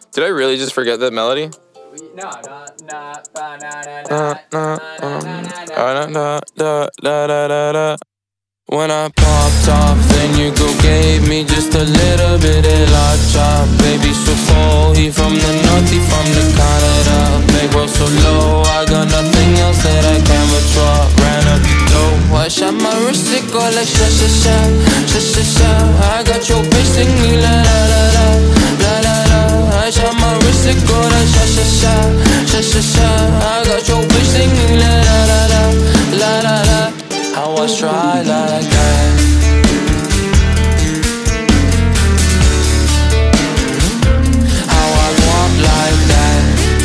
Did I really just forget that melody? No. When I popped off, then you go gave me just a little bit of la chop. Baby so cold, he from the north, he from the Canada. Make roll so low, I got nothing else that I can withdraw. Ran up the dough, I shot my wrist, it go like sha sha sha, sha sha sha. I got your bitch singing la la la la, la la la. I shot my wrist, it go like sha sha sha, sha sha sha. I got your bitch singing la la la la, la la la. I was try like that. How I walk like that.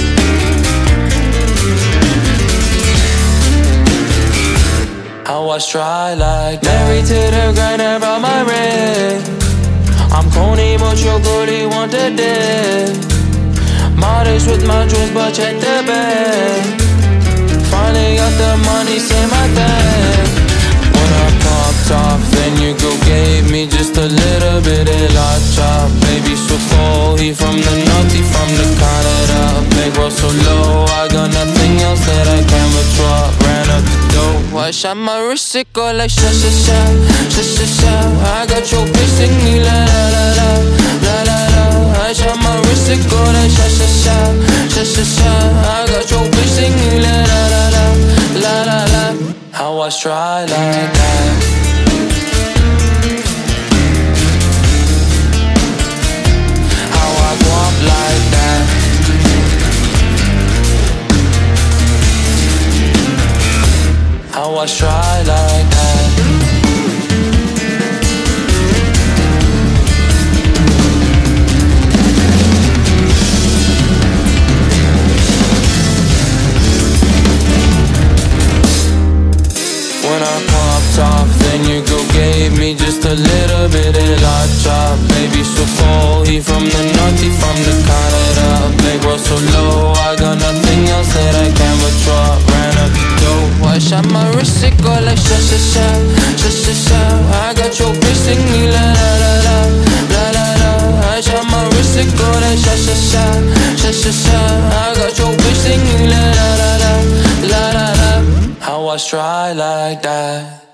I was try like that. Married to the grind about my ring. I'm corny but your goodie want to dip. Modest with my jewels but check the bag. Finally got the money, say my thing. When I popped off, then you go gave me just a little bit of la chop. Baby so cold, he from the north, he from the Canada. Make roll so low, I got nothing else that I can withdraw. Ran up the dough, I shot my wrist, it go like sha sha sha, sha sha sha. I got your bitch singing la la la la, la la la. I shot my wrist, it go like sha sha sha, sha sha sha. I got your bitch singing la la la la, la la la. I was try like that. How I walk like that. I was try like that. When I popped off, then you go gave me just a little bit of la chop. Baby so cold, he from the north, he from the Canada. Make roll so low, I got nothing else that I can withdraw. Ran up the dough, I shot my wrist, it go like sha sha sha, sha sha sha. I got your bitch singing la la la la, la la la. I shot my wrist, it go like sha sha sha, sha sha sha. I got your bitch singing la la la la, la la la. I was try like that.